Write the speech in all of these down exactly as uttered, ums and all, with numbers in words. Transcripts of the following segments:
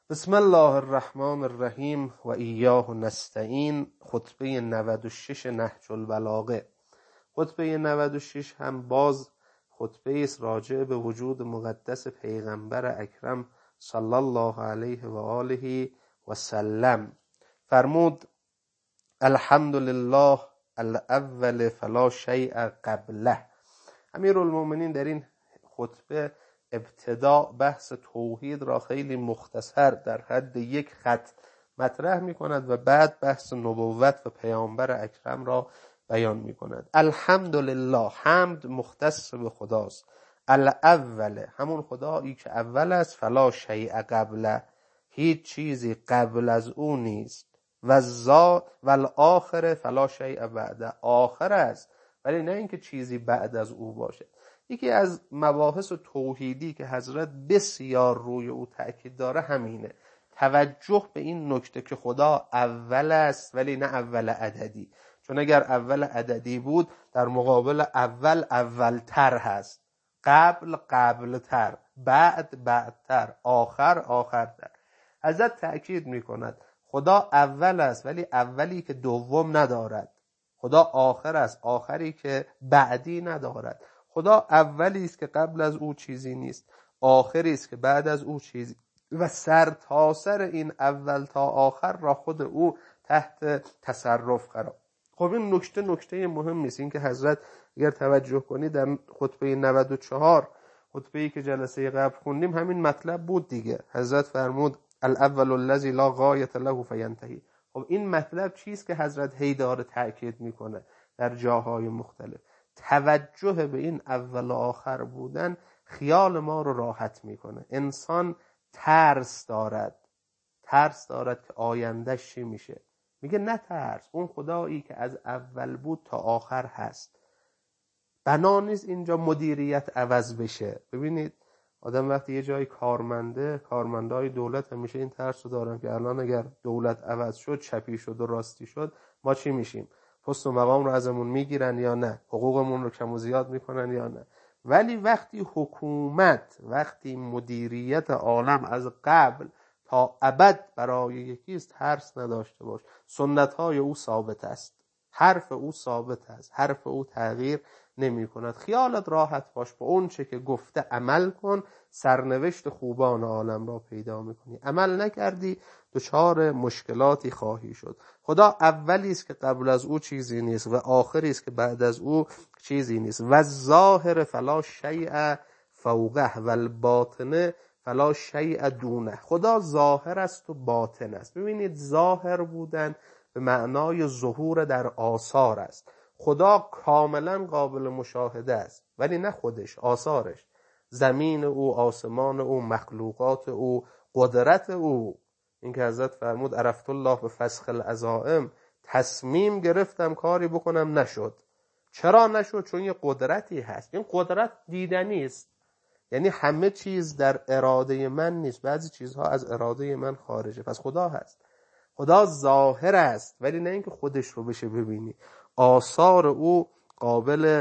بسم الله الرحمن الرحیم و ایاه نستعین. خطبه نود و شش نهج البلاغه. خطبه نود و شش هم باز خطبه است راجع به وجود مقدس پیغمبر اکرم صلی الله علیه و آله و سلم. فرمود الحمدلله الاول فلا شیء قبله. امیرالمومنین در این خطبه ابتدا بحث توحید را خیلی مختصر در حد یک خط مطرح می کند و بعد بحث نبوت و پیامبر اکرم را بیان می کند. الحمدلله، حمد مختص به خداست. الاول، همون خدایی که اول است. فلا شیء قبله، هیچ چیزی قبل از او نیست. و زا و الاخر فلا شیء بعده، آخر است ولی نه اینکه چیزی بعد از او باشه. یکی از مباحث توحیدی که حضرت بسیار روی او تأکید داره همینه، توجه به این نکته که خدا اول است ولی نه اول عددی. چون اگر اول عددی بود در مقابل اول اولتر هست، قبل قبلتر، بعد بعدتر، آخر آخرتر. حضرت تأکید میکند خدا اول است ولی اولی که دوم ندارد. خدا آخر است، آخری که بعدی ندارد. خدا اولی است که قبل از او چیزی نیست، آخری است که بعد از او چیزی، و سر تا سر این اول تا آخر را خود او تحت تصرف قرار. خب این نکته نکته مهمی است. این که حضرت اگر توجه کنید در خطبه نود و چهار، خطبه‌ای که جلسه قبل خوندیم، همین مطلب بود دیگه. حضرت فرمود الاول الذی لا غایة له فینتهی. خب این مطلب چیست که حضرت هی داره تأکید میکنه در جاهای مختلف؟ توجه به این اول و آخر بودن خیال ما رو راحت میکنه. انسان ترس دارد، ترس دارد که آیندهش چی میشه. میگه نه ترس، اون خدایی که از اول بود تا آخر هست. بنا نیست اینجا مدیریت عوض بشه. ببینید آدم وقتی یه جای کارمنده، کارمندای دولت همیشه این ترس رو دارن که الان اگر دولت عوض شد، چپی شد و راستی شد، ما چی میشیم؟ پست و مقام رو ازمون میگیرن یا نه؟ حقوقمون رو کم و زیاد میکنن یا نه؟ ولی وقتی حکومت، وقتی مدیریت عالم از قبل تا ابد برای یکیست، ترس نداشته باش. سنت‌های او ثابت است، حرف او ثابت است، حرف او تغییر نمی کند. خیالت راحت باش، با اون چه که گفته عمل کن، سرنوشت خوبان عالم را پیدا میکنی. عمل نکردی دچار مشکلاتی خواهی شد. خدا اولی است که قبل از او چیزی نیست و آخری است که بعد از او چیزی نیست. و ظاهر فلا شیء فوقه و الباطن فلا شیء دونه. خدا ظاهر است و باطن است. ببینید ظاهر بودن به معنای ظهور در آثار است. خدا کاملا قابل مشاهده است ولی نه خودش، آثارش، زمین او، آسمان او، مخلوقات او، قدرت او. این که حضرت فرمود عرفت الله به فسخ العزائم، تصمیم گرفتم کاری بکنم نشد. چرا نشد؟ چون یه قدرتی هست. این قدرت دیدنی است، یعنی همه چیز در اراده من نیست، بعضی چیزها از اراده من خارجه. پس خدا هست، خدا ظاهر است ولی نه اینکه خودش رو بشه ببینی. آثار او قابل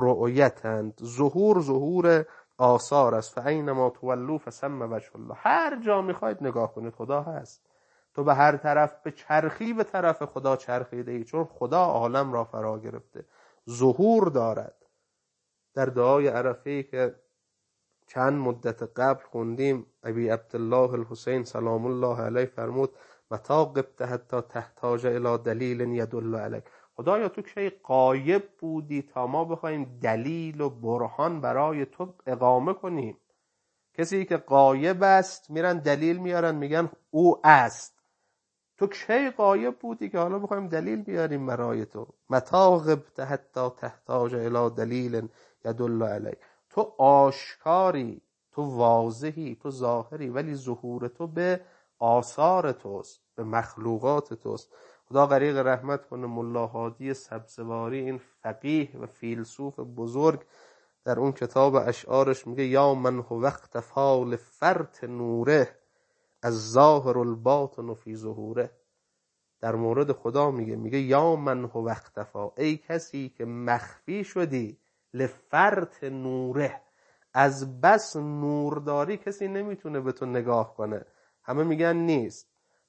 رؤیتند. ظهور ظهور آثار است. فاینما تولوا فثم وجه الله. هر جا میخواید نگاه کنید خدا هست. تو به هر طرف به چرخی به طرف خدا چرخیده ای، چون خدا عالم را فرا گرفته، ظهور دارد. در دعای عرفه‌ای که چند مدت قبل خوندیم، ابی عبدالله الحسین سلام الله علیه فرمود متى غبت حتی تحتاج الی دلیل یدل علیک. خدایا تو کی غایب بودی تا ما بخوایم دلیل و برهان برای تو اقامه کنیم؟ کسی که غایب است میرن دلیل میارن میگن او است. تو کی غایب بودی که حالا بخوایم دلیل بیاریم برای تو؟ متى غبت حتی تحتاج الی دلیل یدل علیک. تو آشکاری، تو واضحی، تو ظاهری، ولی ظهور تو به آثار توست، به مخلوقات توست. خدا غریق رحمت کنه ملا هادی سبزواری، این فقیه و فیلسوف بزرگ، در اون کتاب اشعارش میگه یا من هو اختفا لفرط نوره از ظاهر الباطن فی ظهوره. در مورد خدا میگه میگه یا من هو اختفا، ای کسی که مخفی شدی، لفرط نوره، از بس نورداری کسی نمیتونه به تو نگاه کنه. همه میگن نیست.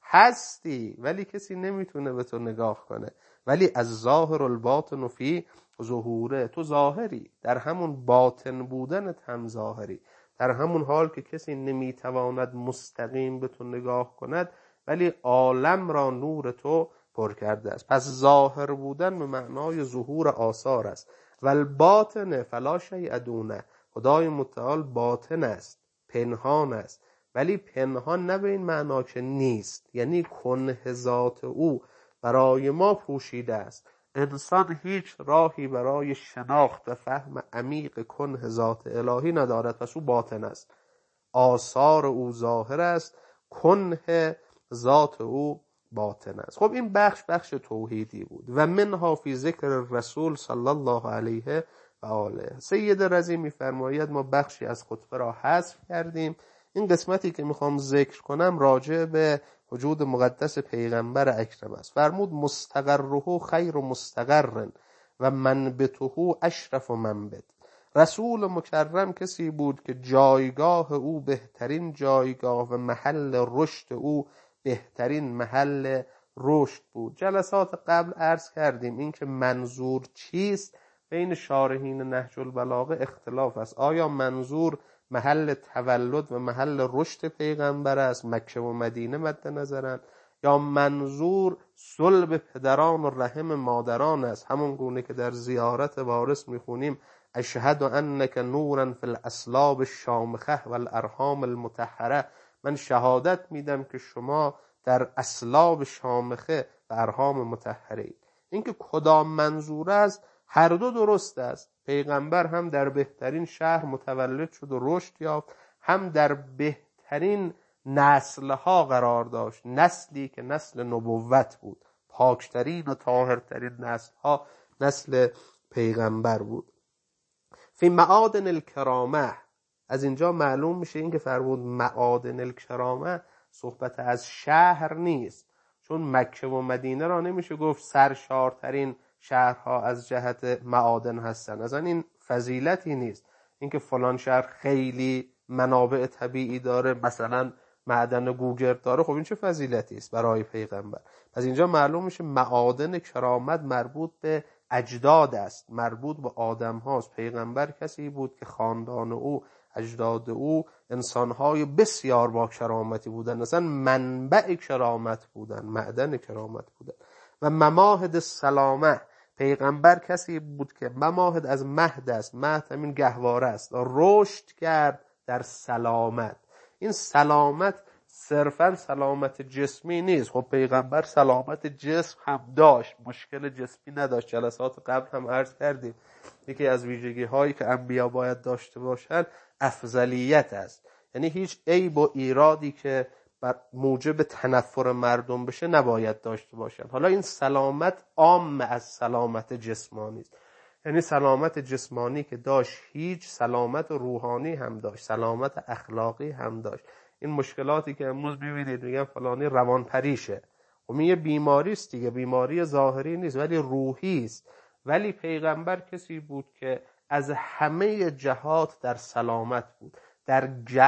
هستی ولی کسی نمیتونه به تو نگاه کنه. ولی از ظاهر الباطن فی ظهوره، تو ظاهری، در همون باطن بودنت هم ظاهری، در همون حال که کسی نمیتواند مستقیم به تو نگاه کند ولی عالم را نور تو پر کرده است. پس ظاهر بودن به معنای ظهور آثار است. و الباطن فلا شیء دونه، خدای متعال باطن است، پنهان است، ولی پنهان نه به این معنا که نیست، یعنی کنه ذات او برای ما پوشیده است. انسان هیچ راهی برای شناخت و فهم عمیق کنه ذات الهی ندارد، پس او باطن است، آثار او ظاهر است، کنه ذات او باطن است. خب این بخش بخش توحیدی بود. و منها فی ذکر رسول صلی الله علیه و آله. سید رضی میفرماید ما بخشی از خطبه را حذف کردیم. این قسمتی که میخوام ذکر کنم راجع به وجود مقدس پیغمبر اکرم است. فرمود مستقره خیر و مستقر و منبته اشرف و منبت. رسول مکرم کسی بود که جایگاه او بهترین جایگاه و محل رشد او بهترین محل رشد بود. جلسات قبل عرض کردیم این که منظور چیست بین شارحین نهج البلاغه اختلاف است. آیا منظور محل تولد و محل رشد پیغمبر است، مکه و مدینه مد نظرند، یا منظور صلب پدران و رحم مادران است، همون گونه که در زیارت وارث میخونیم اشهد انک نورا فی الاسلاب الشامخه و الارحام المطهره، من شهادت میدم که شما در اسلاب شامخه و ارحام مطهره اید. اینکه کدام منظور است هر دو درست است. پیغمبر هم در بهترین شهر متولد شد و رشد یافت، هم در بهترین نسلها قرار داشت، نسلی که نسل نبوت بود، پاکترین و طاهرترین نسلها نسل پیغمبر بود. فی معادن الکرامه، از اینجا معلوم میشه این که فرمود معادن الکرامه صحبت از شهر نیست، چون مکه و مدینه را نمیشه گفت سرشارترین شهرها از جهت معادن هستن، اصلا این فضیلتی نیست. اینکه فلان شهر خیلی منابع طبیعی داره، مثلا معدن گوگرد داره، خب این چه فضیلتی است برای پیغمبر. از اینجا معلوم میشه معادن کرامت مربوط به اجداد است، مربوط به آدم هاست. پیغمبر کسی بود که خاندان او، اجداد او انسانهای بسیار با کرامتی بودن، مثلا منبع کرامت بودن، معدن کرامت بودن. و مماهد سلامه، پیغمبر کسی بود که مماهد از مهد است، مهد همین گهواره است، رشد کرد در سلامت. این سلامت صرفا سلامت جسمی نیست، خب پیغمبر سلامت جسم هم داشت، مشکل جسمی نداشت. جلسات قبل هم عرض کردیم یکی از ویژگی هایی که انبیا باید داشته باشند افضلیت است، یعنی هیچ عیب و ایرادی که بر موجب تنفر مردم بشه نباید داشته باشند. حالا این سلامت عام از سلامت جسمانی است، یعنی سلامت جسمانی که داشت هیچ سلامت روحانی هم داشت، سلامت اخلاقی هم داشت. این مشکلاتی که امروز می‌بینید میگن فلانی روانپریشه، خب این یه بیماری است دیگه، بیماری ظاهری نیست ولی روحی است. ولی پیغمبر کسی بود که از همه جهات در سلامت بود، در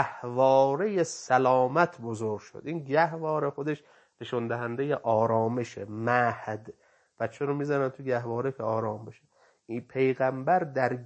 گهواره سلامت بزرگ شد. این گهواره خودش نشون دهنده آرامشه، مهد. بچه رو میزنن تو گهواره که آرام بشه. این پیغمبر در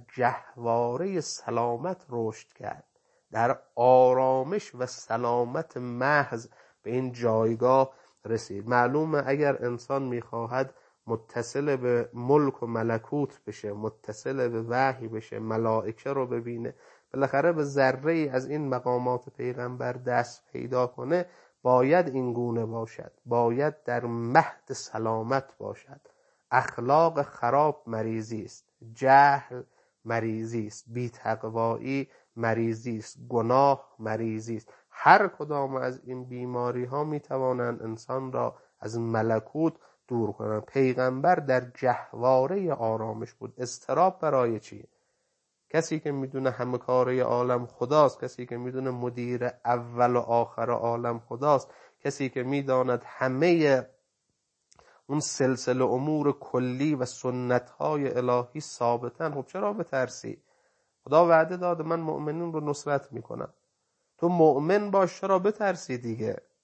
گهواره سلامت رشد کرد، در آرامش و سلامت محض به این جایگاه رسید. معلومه اگر انسان میخواهد متصل به ملک و ملکوت بشه، متصل به وحی بشه، ملائکه رو ببینه، بالاخره به ذره ای از این مقامات پیغمبر دست پیدا کنه، باید این گونه باشد، باید در مهد سلامت باشد. اخلاق خراب مریضی است، جهل مریضی است، بی‌تقوایی مریضی است، گناه مریضی است. هر کدام از این بیماری ها می توانند انسان را از ملکوت دور کنند. پیغمبر در جهواره آرامش بود. اضطراب برای چیه؟ کسی که میدونه همه کاره عالم خداست، کسی که میدونه مدیر اول و آخر عالم خداست، کسی که میداند همه اون سلسله امور کلی و سنت‌های الهی ثابتن، خب چرا بترسی؟ خدا وعده داده من مؤمنین رو نصرت میکنم. تو مؤمن باش، چرا بترسی دیگه؟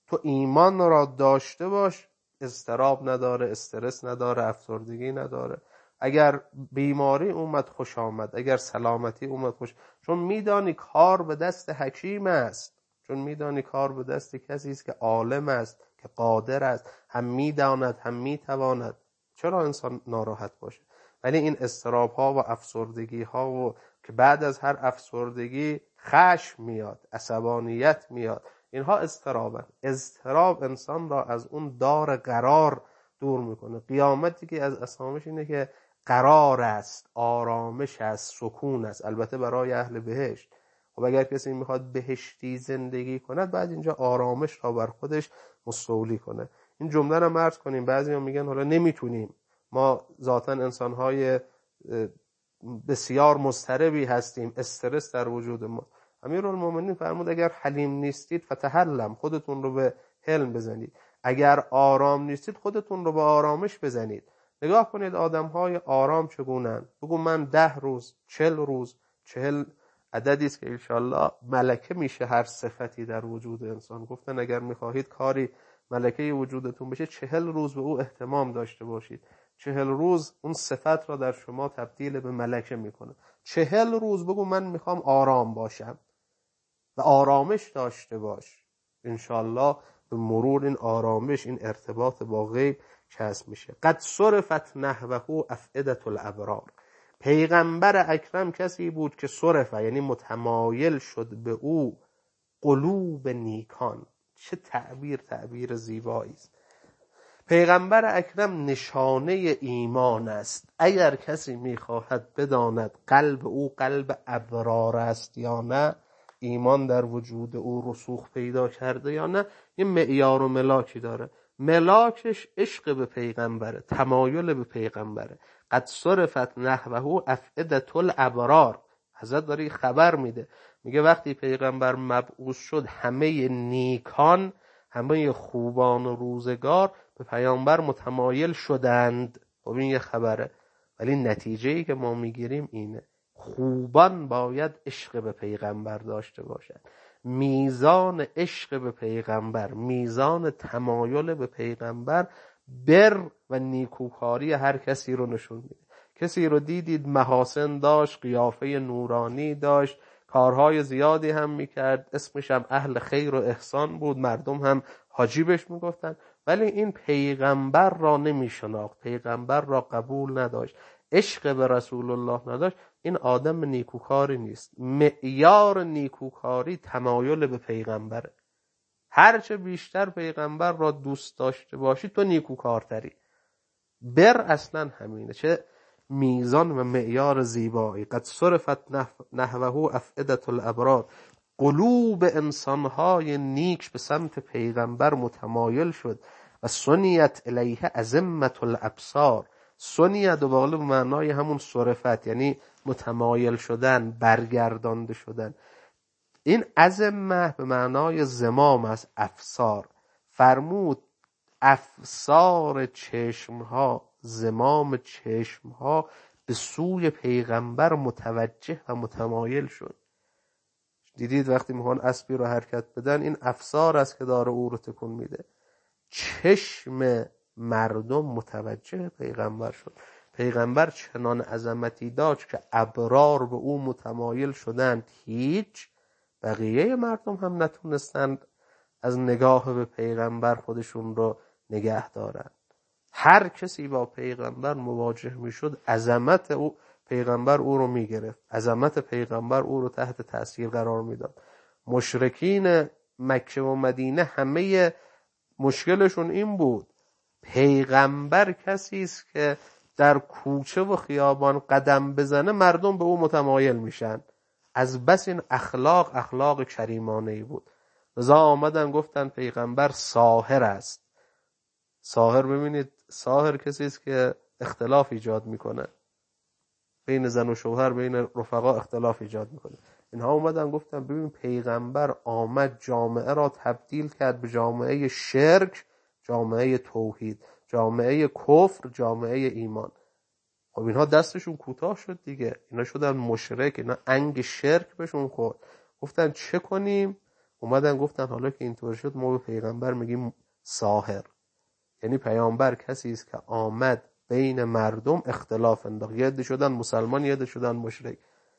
تو ایمان را داشته باش، اضطراب نداره، استرس نداره، افسردگی نداره. اگر بیماری اومد خوش آمد، اگر سلامتی اومد خوش، چون میدانی کار به دست حکیم است، چون میدانی کار به دست کسی است که عالم است، که قادر است، هم میداند هم میتواند. چرا انسان ناراحت باشه؟ ولی این اضطراب ها و افسردگی ها و که بعد از هر افسردگی خشم میاد، عصبانیت میاد، اینها اضطرابن. اضطراب انسان را از اون دار قرار دور میکنه. قیامتی که از اسامش اینه که قرار است، آرامش است، سکون است، البته برای اهل بهشت. خب اگر کسی میخواد بهشتی زندگی کند، بعد اینجا آرامش را بر خودش مستولی کنه. این جمله رو عرض کنیم. بعضیا میگن حالا نمیتونیم، ما ذاتاً انسانهای بسیار مضطربی هستیم، استرس در وجود ما. امیرالمومنین فرمود اگر حلیم نیستید فتحلم، خودتون رو به حلم بزنید. اگر آرام نیستید خودتون رو به آرامش بزنید. نگاه کنید آدم‌های آرام چگونن. بگو من ده روز، چل روز، چهل عددی است که انشالله ملکه میشه هر صفتی در وجود انسان. گفتن اگر میخواهید کاری ملکه وجودتون بشه، چهل روز به او اهتمام داشته باشید. چهل روز اون صفت را در شما تبدیل به ملکه میکنه. چهل روز بگو من میخوام آرام باشم و آرامش داشته باش. انشالله به مرور این آرامش، این ارتباط با غیب کسب میشه. قد صرفت نحوه افئدة الابرار. پیغمبر اکرم کسی بود که صرفه، یعنی متمایل شد به او، قلوب نیکان. چه تعبیر، تعبیر زیبایی است. پیغمبر اکرم نشانه ایمان است. اگر کسی میخواهد بداند قلب او قلب ابرار است یا نه، ایمان در وجود او رسوخ پیدا کرده یا نه، یه معیار و ملاکی داره. ملاکش عشق به پیغمبره، تمایل به پیغمبره. قد صرفت نحوه افئدة الابرار. حضرت داره خبر میده، میگه وقتی پیغمبر مبعوث شد، همه نیکان، همه خوبان و روزگار به پیامبر متمایل شدند. خب این یه خبره، ولی نتیجه‌ای که ما میگیریم اینه: خوبان باید عشق به پیغمبر داشته باشند. میزان عشق به پیغمبر، میزان تمایل به پیغمبر، بر و نیکوکاری هر کسی رو نشون میده. کسی رو دیدید محاسن داشت، قیافه نورانی داشت، کارهای زیادی هم میکرد، اسمش هم اهل خیر و احسان بود، مردم هم حاجیبش میگفتن، ولی این پیغمبر را نمیشناخت، پیغمبر را قبول نداشت، عشق به رسول الله نداشت. این آدم نیکوکاری نیست. معیار نیکوکاری تمایل به پیغمبره. هرچه بیشتر پیغمبر را دوست داشته باشی تو نیکوکارتری. بر اصلا همینه. چه میزان و معیار زیبایی. قد صرفت نحوه افئدة الابرار. قلوب انسانهای نیک به سمت پیغمبر متمایل شد و سنیت الیه ازمة الابصار. سنیت و بالا به معنای همون صرفت، یعنی متمایل شدن، برگردانده شدن. این ازمه به معنای زمام است، افسار. فرمود افسار چشمها، زمام چشمها به سوی پیغمبر متوجه و متمایل شد. دیدید وقتی میخوان اسبی رو حرکت بدن، این افسار است که داره او رو تکون میده. چشم مردم متوجه پیغمبر شد. پیغمبر چنان عظمتی داشت که ابرار به او متمایل شدند، هیچ بقیه مردم هم نتونستند از نگاه به پیغمبر خودشون رو نگه دارند. هر کسی با پیغمبر مواجه میشد، عظمت او پیغمبر او رو میگرفت، عظمت پیغمبر او رو تحت تأثیر قرار میداد. مشرکین مکه و مدینه همه مشکلشون این بود: پیغمبر کسی است که در کوچه و خیابان قدم بزنه مردم به او متمایل میشن. از بس این اخلاق اخلاق کریمانه‌ای بود. لذا آمدن گفتن پیغمبر ساحر است. ساحر، ببینید ساحر کسی است که اختلاف ایجاد میکنه بین زن و شوهر، بین رفقا اختلاف ایجاد میکنه. اینها اومدن گفتن ببین پیغمبر آمد جامعه را تبدیل کرد به جامعه شرک، جامعه توحید، جامعه کفر، جامعه ایمان. خب اینها دستشون کوتاه شد دیگه، اینا شدن مشرک، اینا انگ شرک بهشون خورد. گفتن چه کنیم؟ اومدن گفتن حالا که اینطور شد ما به پیغمبر میگیم ساحر. یعنی پیامبر کسی است که آمد بین مردم اختلاف انداخت، یه عده شدن مسلمان، یه عده شدن مشرک.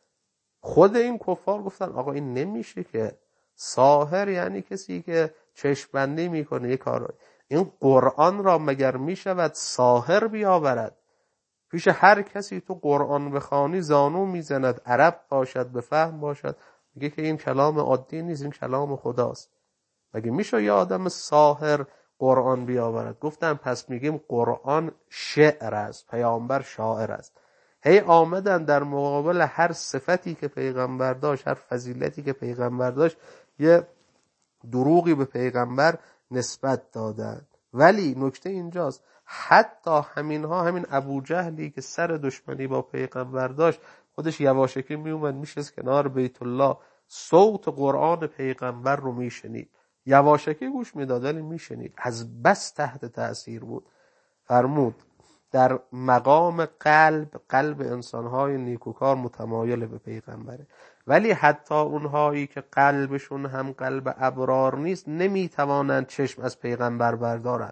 خود این کفار گفتن آقا این نمیشه که، ساحر یعنی کسی که چشم بندی میکنه یه کار. این قرآن را مگر میشود ساحر بیاورد؟ پیش هر کسی تو قرآن بخوانی زانو میزند، عرب باشد به فهم باشد، میگه که این کلام عادی نیست، این کلام خداست. مگه میشه یه آدم ساحر قرآن بیاورد؟ گفتن پس میگیم قرآن شعر است، پیامبر شاعر است. هی آمدن در مقابل هر صفتی که پیغمبر داشت، هر فضیلتی که پیغمبر داشت، یه دروغی به پیغمبر نسبت دادن. ولی نکته اینجاست حتی همینها، همین ابو جهلی که سر دشمنی با پیغمبر داشت، خودش یواشکی میومد میشست کنار بیت الله، صوت قرآن پیغمبر رو میشنید، یواشکی گوش میداد ولی میشنید، از بس تحت تأثیر بود. فرمود در مقام قلب، قلب انسانهای نیکوکار متمایل به پیغمبره، ولی حتی اونهایی که قلبشون هم قلب ابرار نیست نمیتوانند چشم از پیغمبر بردارند.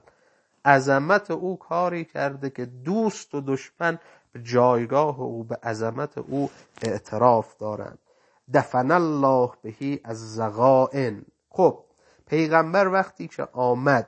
عظمت او کاری کرده که دوست و دشمن به جایگاه او، به عظمت او اعتراف دارند. دفن الله بهی از زغائن. خب پیغمبر وقتی که آمد،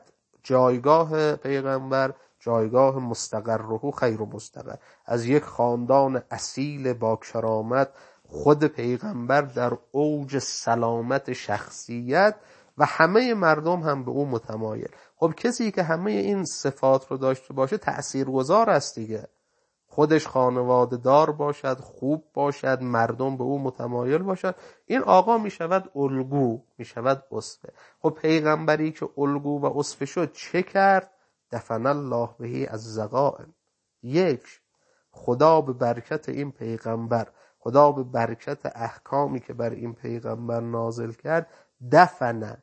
جایگاه پیغمبر جایگاه مستقره خیر و مستقر، از یک خاندان اصیل با کرامت، خود پیغمبر در اوج سلامت شخصیت و همه مردم هم به او متمایل. خب کسی که همه این صفات رو داشته باشه تأثیرگذار است دیگه، خودش خانواده دار باشد، خوب باشد، مردم به او متمایل باشد، این آقا می شود الگو، می شود اسوه. خب پیغمبری که الگو و اسوه شد چه کرد؟ دفن الله بهی از زغائن. یک، خدا به برکت این پیغمبر، خدا به برکت احکامی که بر این پیغمبر نازل کرد، دفن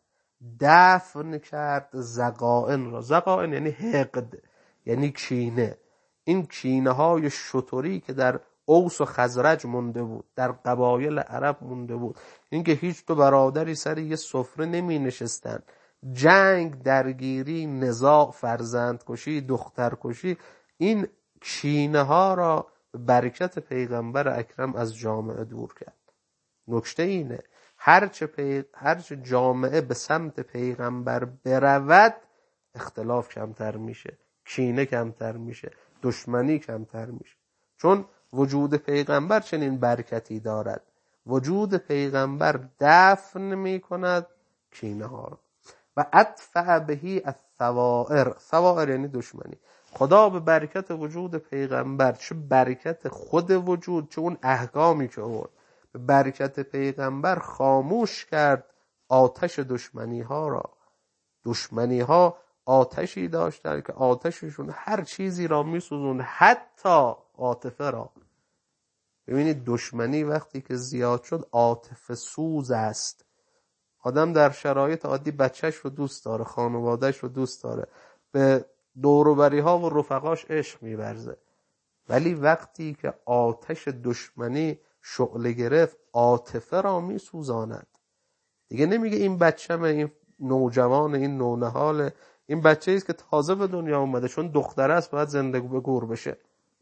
دفن کرد زغائن را. زغائن یعنی حقد، یعنی کینه. این کینه های شطوری که در اوس و خزرج مونده بود، در قبایل عرب مونده بود، اینکه هیچ دو برادری سر یه سفره نمی نشستن، جنگ، درگیری، نزاع، فرزند کشی، دختر کشی، این کینه ها را برکت پیغمبر اکرم از جامعه دور کرد. نکته اینه هرچه, پی... هرچه جامعه به سمت پیغمبر برود اختلاف کمتر میشه، کینه کمتر میشه، دشمنی کمتر میشه، چون وجود پیغمبر چنین برکتی دارد. وجود پیغمبر دفن میکند کینه ها را. و ادفع بهی الثوائر. ثوائر یعنی دشمنی. خدا به برکت وجود پیغمبر، چه برکت خود وجود، چه اون احکامی که آورد، به برکت پیغمبر خاموش کرد آتش دشمنی ها را. دشمنی ها آتشی داشتن که آتششون هر چیزی را میسوزون، حتی عاطفه را. ببینید دشمنی وقتی که زیاد شد عاطفه سوز است. آدم در شرایط عادی بچهش رو دوست داره، خانوادهش رو دوست داره، به دوروبری ها و رفقاش عشق می‌ورزه، ولی وقتی که آتش دشمنی شعله گرفت عاطفه را میسوزاند. دیگه نمیگه این بچه‌مه، این نوجوان، این نونهال، این بچه‌ای است که تازه به دنیا اومده، چون دختر است باید زندگی به گور بشه،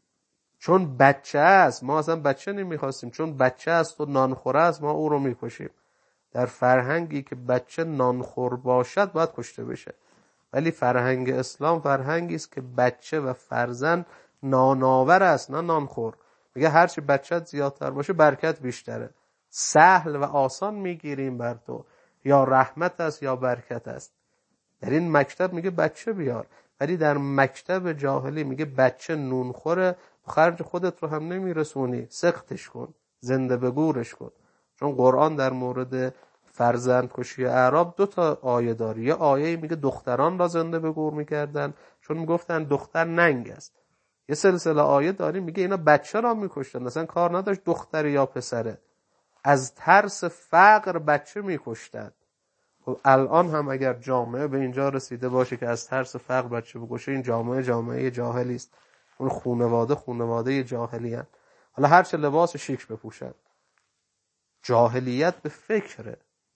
چون بچه است ما اصلا بچه نمیخواستیم، چون بچه است و نانخوره است ما او رو میکشیم. در فرهنگی که بچه نانخور باشد باید کشته بشه، ولی فرهنگ اسلام فرهنگی است که بچه و فرزند نانآور است نه نانخور. میگه هرچی بچت زیادتر باشه برکت بیشتره، سهل و آسان میگیریم بر تو، یا رحمت است یا برکت است. در این مکتب میگه بچه بیار، ولی در مکتب جاهلی میگه بچه نونخوره، خرج خودت رو هم نمیرسونی، سختش کن، زنده به گورش کن. چون قرآن در مورد فرزند کشی اعراب دو تا آیه داره. یه آیه میگه دختران را زنده به گور میکردن چون میگفتن دختر ننگ است. یه سلسله آیه داریم میگه اینا بچه را میکشتن، مثلا کار نداشت دختر یا پسره، از ترس فقر بچه میکشتن. خب الان هم اگر جامعه به اینجا رسیده باشه که از ترس فقر بچه بکشه، این جامعه جامعه جاهلی است. اون خانواده خانواده جاهلی هست. حالا هر چه لباس شیک بپوشن، جاهلیت به فکره.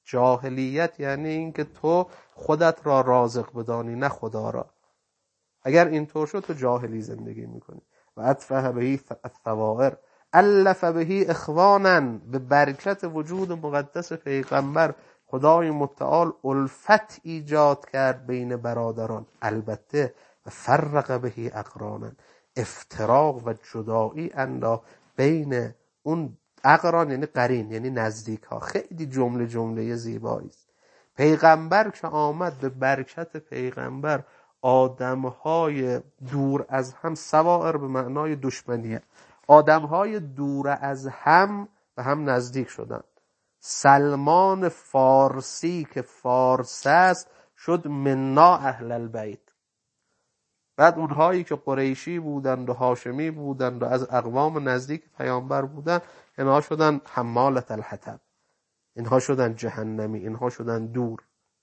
جاهلیت یعنی این که تو خودت را رازق بدانی نه خدا را. اگر اینطور شد تو جاهلی زندگی میکنی. و اطفح بهی الثوائر الف بهی اخوانا، به برکت وجود مقدس پیغمبر خدای متعال الفت ایجاد کرد بین برادران. البته و فرق بهی اقرانا، افتراق و جدایی انداخت بین اون اقران یعنی قرین یعنی نزدیک ها. خیلی جمله جمله زیبایی است. پیغمبر که آمد، به برکت پیغمبر آدمهای دور از هم، سوائر به معنای دشمنیه، آدمهای دور از هم به هم نزدیک شدن. سلمان فارسی که فارس است شد منا اهل البیت. بعد اونهایی که قریشی بودند و هاشمی بودند و از اقوام نزدیک پیامبر بودند، اینها شدن حمالت الحطب، اینها شدن جهنمی، اینها شدن دور.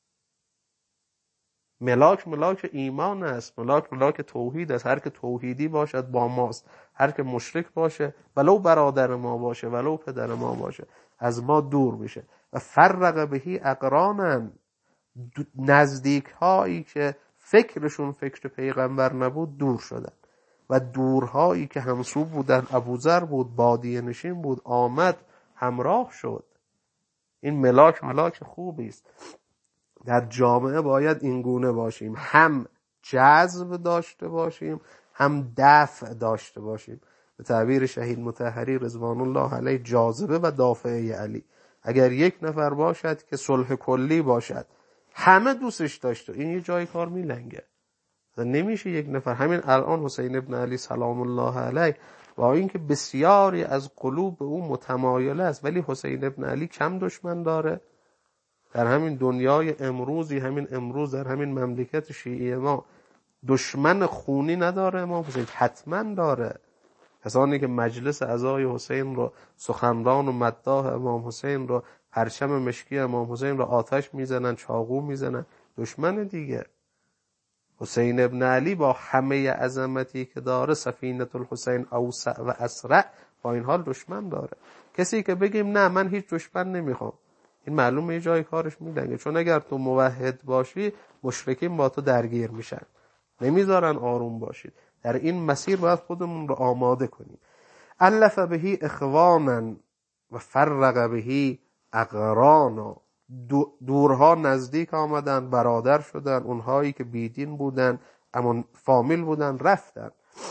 ملاک ملاک ایمان است، ملاک ملاک توحید است. هر که توحیدی باشد با ماست، هر که مشرک باشه ولو برادر ما باشه ولو پدر ما باشه از ما دور میشه. و فرق بهی اقرانن، نزدیک هایی که فکرشون فکر پیغمبر نبود دور شدن و دورهایی که همسو بودن، ابوذر بود بادیه نشین بود، آمد همراه شد. این ملاک ملاک خوبی است. در جامعه باید این گونه باشیم، هم جذب داشته باشیم هم دفع داشته باشیم. به تعبیر شهید مطهری رضوان الله علیه، جاذبه و دافعه علی. اگر یک نفر باشد که صلح کلی باشد، همه دوستش داشته، این یه جای کار میلنگه. نمیشه یک نفر. همین الان حسین ابن علی سلام الله علیه با اینکه بسیاری از قلوب به او متمایل است، ولی حسین ابن علی کم دشمن داره؟ در همین دنیای امروزی، همین امروز در همین مملکت شیعی ما دشمن خونی نداره امام حسین؟ حتما داره. کسانی که مجلس عزای حسین رو، سخنران و مداح امام حسین رو، پرچم مشکی امام حسین رو آتش میزنن، چاقو میزنن، دشمن دیگه. حسین ابن علی با همه عظمتی که داره، سفینه الحسین اوسع و اسرع، با این حال دشمن داره. کسی که بگیم نه من هیچ دشمن نمیخوام، این معلومه یه جای کارش میلنگه. چون اگر تو موحد باشی مشرکین با تو درگیر میشن، نمیذارن آروم باشید. در این مسیر باید خودمون رو آماده کنیم. الف بهی اخوانا و فرق بهی اقرانا، دورها نزدیک آمدن، برادر شدن. اونهایی که بیدین بودن اما فامیل بودن رفتن.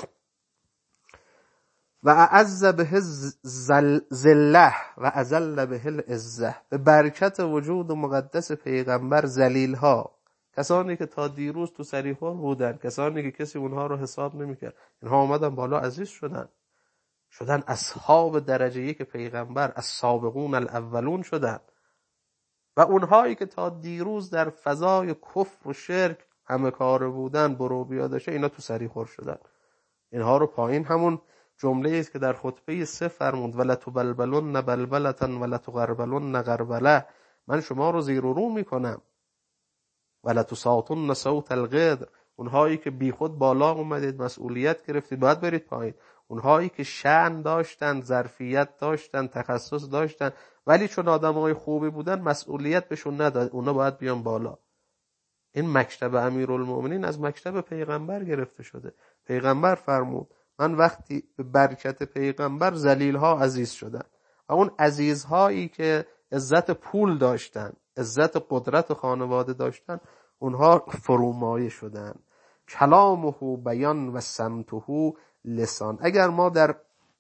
و اعز به ذله و اذل به العزه، به برکت وجود مقدس پیغمبر ذلیل ها، کسانی که تا دیروز تو سریخور بودن، کسانی که کسی اونها رو حساب نمیکرد، اینها آمدن بالا، عزیز شدن، شدن اصحاب درجه یک پیغمبر، السابقون الاولون شدن. و اونهایی که تا دیروز در فضای کفر و شرک همه کاره بودن، برو بیا داشته، اینا تو سریخور شدن. اینها رو پایین همون جمله است که در خطبه سه فرمود ولا تبلبلن بلبلتن ولا تغربلن غربله، من شما رو زیر و رو میکنم. ولا تساطن صوت القدر، اونهایی که بی خود بالا اومدید، مسئولیت گرفتید، باید برید پایین. اونهایی که شأن داشتن، ظرفیت داشتن، تخصص داشتن، ولی چون آدمای خوبی بودن مسئولیت بهشون نداد، اونا باید بیان بالا. این مکتب امیرالمومنین از مکتب پیغمبر گرفته شده. پیغمبر فرمود من وقتی به برکت پیغمبر ذلیل‌ها عزیز شدن، و اون عزیزهایی که عزت پول داشتن، عزت قدرت خانواده داشتن، اونها فرومایه شدن. کلامه بیان و سمته لسان. اگر ما در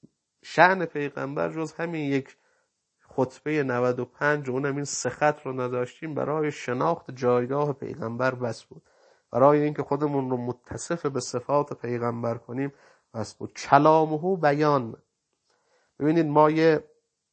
شأن پیغمبر جز همین یک خطبه نود و پنج اونم این سه خط رو نداشتیم، برای شناخت جایگاه پیغمبر بس بود، برای اینکه خودمون رو متصف به صفات پیغمبر کنیم بس بود. کلامه بیان. ببینید ما یه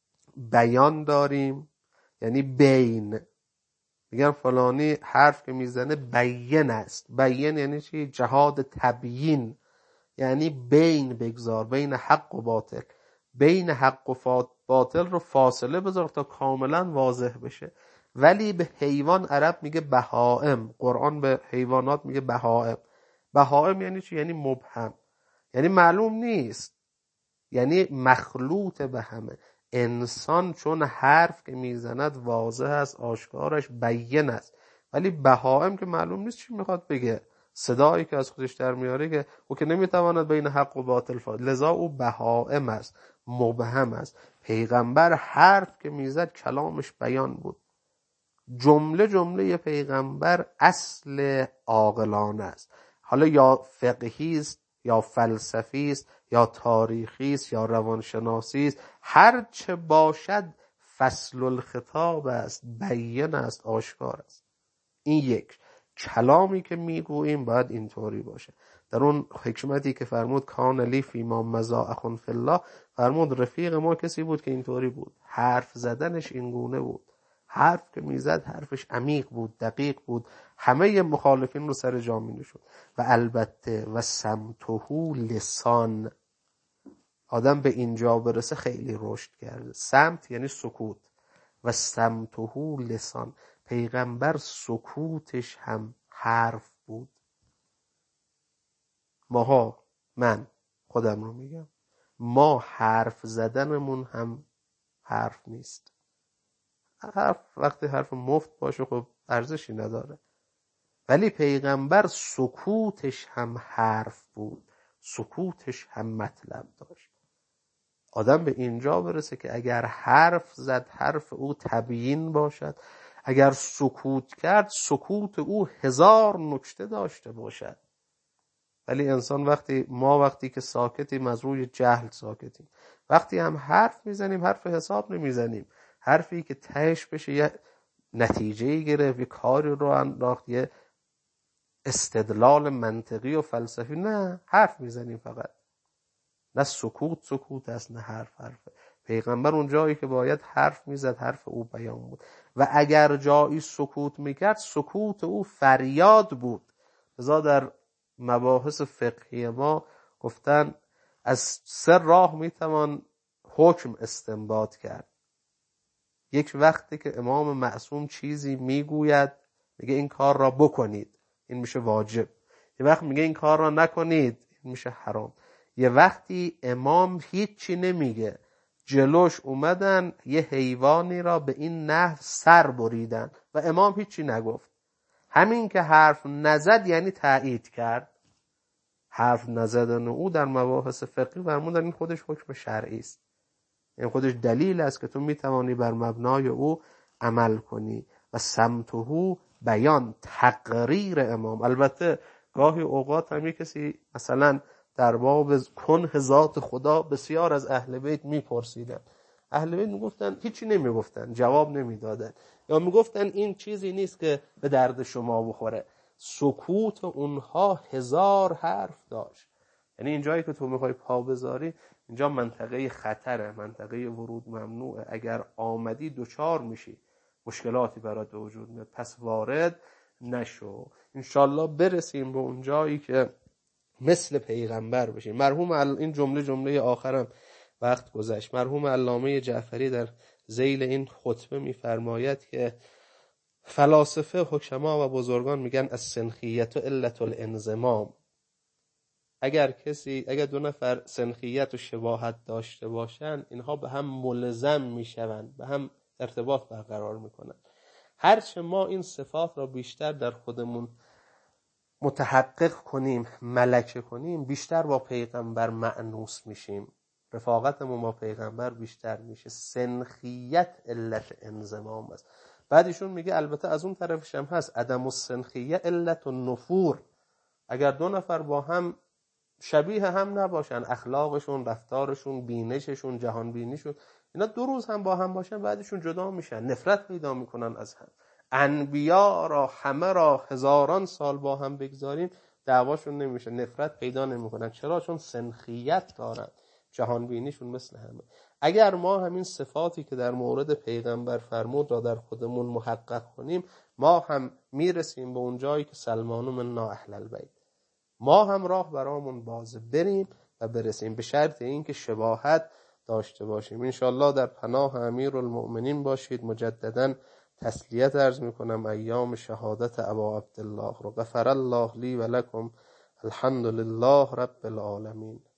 بیان داریم، یعنی بین. میگن فلانی حرف که میزنه بین است. بین یعنی چی؟ جهاد تبیین، یعنی بین بگذار، بین حق و باطل، بین حق و باطل رو فاصله بذار تا کاملا واضح بشه. ولی به حیوان عرب میگه بهائم، قرآن به حیوانات میگه بهائم. بهائم یعنی چی؟ یعنی مبهم، یعنی معلوم نیست، یعنی مخلوط به همه. انسان چون حرف که میزند واضح است، آشکارش بیان است، ولی بهائم که معلوم نیست چی میخواد بگه، صدایی که از خودش در میاره که او که نمیتواند بین حق و باطل فاصله، لذا او بهائم است، مبهم است. پیغمبر حرف که میزد کلامش بیان بود. جمله جمله پیغمبر اصل عاقلانه است. حالا یا فقهی است، یا فلسفی است، یا تاریخی است، یا روانشناسی است، هر چه باشد فصل الخطاب است، بیان است، آشکار است. این یک کلامی که میگوییم باید اینطوری باشه. در اون حکمتی که فرمود کان لی فیما مضی اخ فی الله، فرمود رفیق ما کسی بود که اینطوری بود، حرف زدنش اینگونه بود، حرف که میزد حرفش عمیق بود، دقیق بود، همه مخالفین رو سر جا می نشوند. و البته و سمته لسان، آدم به اینجا برسه خیلی رشد کرده. سمت یعنی سکوت، و سمته لسان، پیغمبر سکوتش هم حرف بود. ماها، من خودم رو میگم، ما حرف زدنمون هم حرف نیست. حرف وقتی حرف مفت باشه خب ارزشی نداره، ولی پیغمبر سکوتش هم حرف بود، سکوتش هم مطلب داشت. آدم به اینجا برسه که اگر حرف زد حرف او تبیین باشد، اگر سکوت کرد سکوت او هزار نکته داشته باشد. ولی انسان وقتی ما وقتی که ساکتیم از روی جهل ساکتیم، وقتی هم حرف میزنیم حرف حساب نمیزنیم، حرفی که تهش بشه یه نتیجه گرفت، یه کاری رو انداخت، یه استدلال منطقی و فلسفی، نه، حرف میزنیم فقط. نه سکوت سکوت است، نه حرف حرفه. پیغمبر اون جایی که باید حرف میزد حرف او بیان بود، و اگر جایی سکوت میکرد سکوت او فریاد بود. لذا در مباحث فقهی ما گفتن از سه راه میتوان حکم استنباط کرد. یک وقتی که امام معصوم چیزی میگوید، میگه این کار را بکنید، این میشه واجب. یه وقت میگه این کار را نکنید، این میشه حرام. یه وقتی امام هیچی نمیگه، جلوش اومدن یه حیوانی را به این نحو سر بریدن و امام هیچی نگفت. همین که حرف نزد یعنی تایید کرد. حرف نزدن او در مباحث فقهی فرمودن این خودش حکم شرعی است، این خودش دلیل است که تو میتوانی بر مبنای او عمل کنی. و سمته بیان، تقریر امام. البته گاهی اوقات هم کسی مثلا در باب کنه ذات خدا بسیار از اهل بیت میپرسیدن، اهل بیت میگفتن هیچی نمیگفتن، جواب نمیدادن، یا میگفتن این چیزی نیست که به درد شما بخوره. سکوت اونها هزار حرف داشت. یعنی این جایی که تو میخوای پا بذاری، اینجا منطقه خطره، منطقه ورود ممنوعه. اگر آمدی دوچار میشی، مشکلاتی برات به وجود میاد، پس وارد نشو. انشالله برسیم به اون جایی که مثل پیغمبر بشیم. مرحوم این جمله جمله آخرم وقت گذشت. مرحوم علامه جعفری در ذیل این خطبه میفرماید که فلاسفه، حکما و بزرگان میگن السنخیت و علت الانضمام. اگر کسی اگر دو نفر سنخیت و شباهت داشته باشن، اینها به هم ملزم میشوند، به هم ارتباط برقرار میکنن. هرچه ما این صفات را بیشتر در خودمون متحقق کنیم، ملکه کنیم، بیشتر با پیغمبر مأنوس میشیم، رفاقتمون با پیغمبر بیشتر میشه. سنخیت علت انضمام است. بعد ایشون میگه البته از اون طرفش هم هست عدم السنخیه علت النفور. اگر دو نفر با هم شبیه هم نباشن، اخلاقشون، رفتارشون، بینششون، جهان بینیشون، اینا دو روز هم با هم باشن بعدشون جدا میشن، نفرت پیدا میکنن از هم. انبیا را همه را هزاران سال با هم بگذاریم دعواشون نمیشه، نفرت پیدا نمیکنن. چرا؟ چون سنخیت دارن، جهان بینیشون مثل همه. اگر ما همین صفاتی که در مورد پیغمبر فرمود را در خودمون محقق کنیم، ما هم میرسیم به اون جایی که سلمان منا اهل البیت. ما هم راه برامون بازه، بریم و برسیم، به شرط این که شباهت داشته باشیم. انشالله در پناه امیرالمؤمنین باشید. مجددا تسلیت عرض میکنم ایام شهادت ابا عبدالله رو. غفر الله لی و لکم، الحمد لله رب العالمین.